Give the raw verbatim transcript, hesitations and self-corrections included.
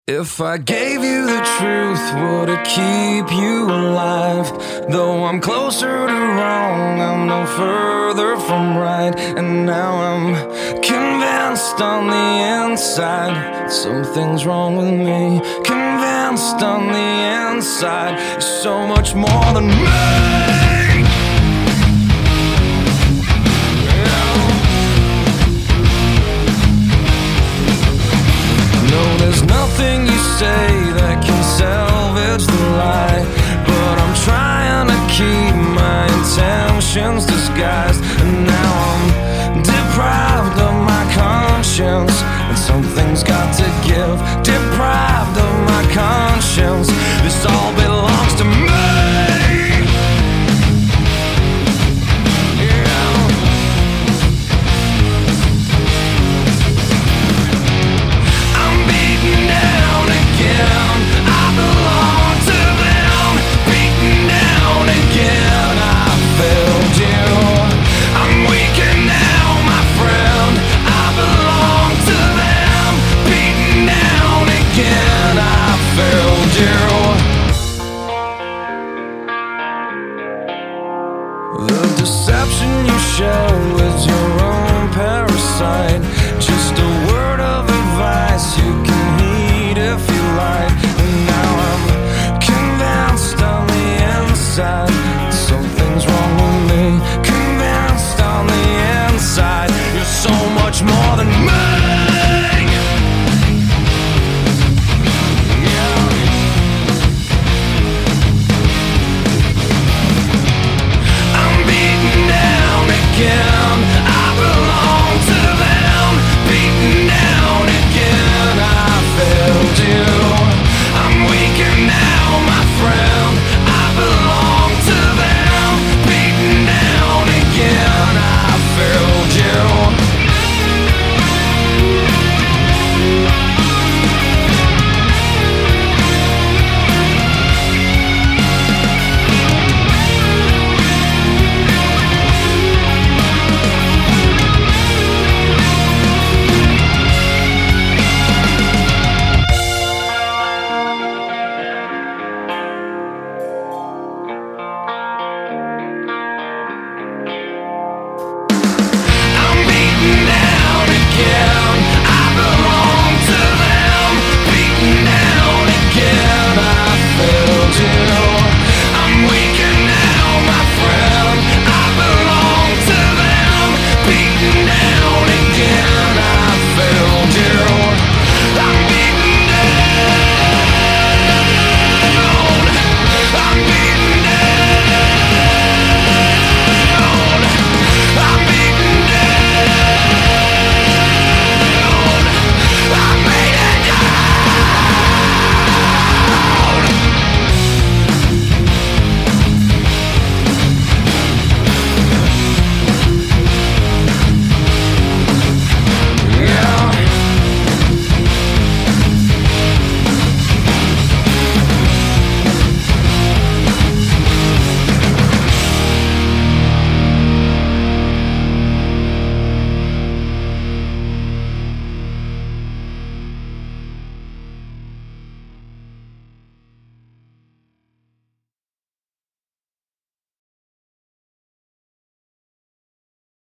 If I gave you the truth, would it keep you alive? Though I'm closer to wrong, I'm no further from right. And now I'm convinced on the inside something's wrong with me. Convinced on the inside you're so much more than me.